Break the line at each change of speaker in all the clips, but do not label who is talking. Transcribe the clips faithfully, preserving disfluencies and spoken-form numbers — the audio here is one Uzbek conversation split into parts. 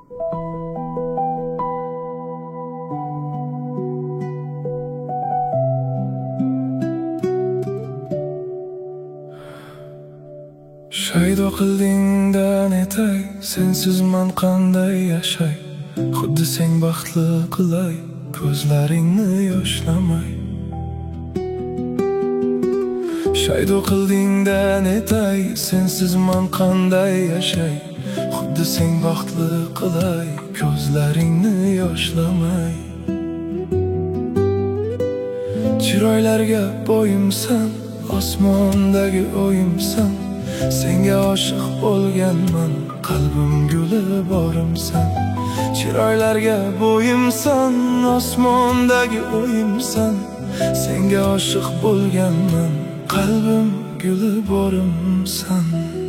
Shaydo qildingda netay, sensiz man qanday yashay? Xuddi sen baxtli qilay, ko'zlaringni yoshlamay. Shaydo qildingda netay, sensiz man qanday yashay? Xuddi sen baxtli qilay, ko'zlaringni yoshlamay. Chiroylarga bo'yimsan, osmondagi o'yimsan. Senga oshiq bo'lganman, qalbim guli borimsan. Chiroylarga bo'yimsan, osmondagi o'yimsan. Senga oshiq bo'lganman, qalbim guli borimsan.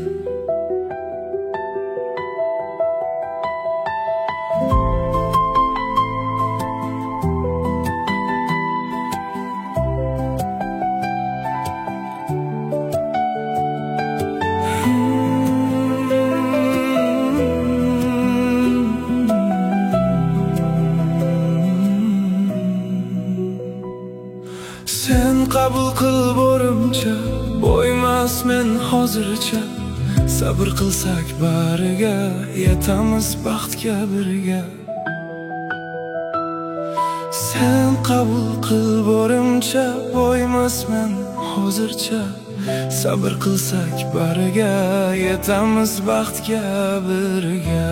Sen qabul qil borimcha, bo'ymas men hozircha. Sabr qilsak bariga, yetamiz baxtga birga. Sen qabul qil borimcha, bo'ymas men hozircha. Sabr qilsak bariga, yetamiz baxtga birga.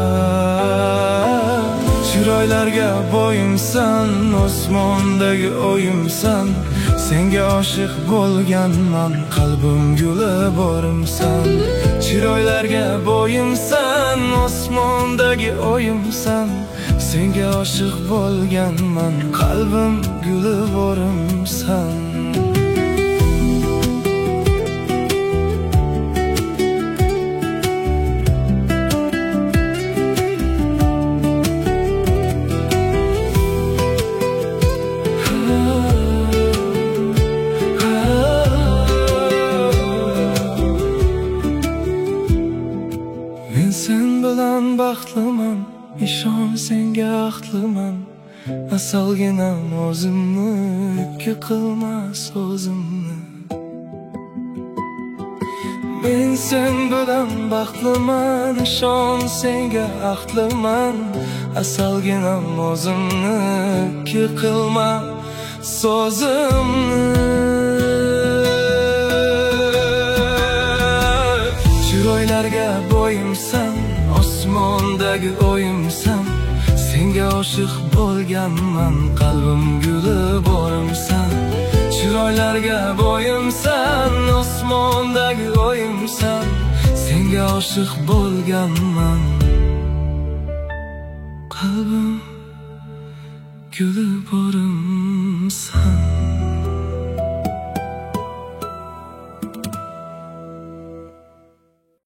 Chiroylarga bo'yimsan, osmondagi o'yimsan. Senga oshiq bo'lganman, qalbim guli borimsan. Chiroylarga bo'yimsan, osmondagi o'yimsan. Senga oshiq bo'lganman, qalbim guli borimsan. Sen bilan baxtliman, ishon senga ahdliman. Asalginam o'zimni, ikki qilma so'zimni. Men sen bilan baxtliman, ishon senga ahdliman. Asalginam o'zimni, ikki qilma so'zimni. Chiroylarga bo'yimsan, osmondagi o'yimsan. Senga oshiq bo'lganman, qalbim guli borimsan. Chiroylarga bo'yimsan, osmondagi o'yimsan. Senga oshiq bo'lganman, qalbim guli borimsan.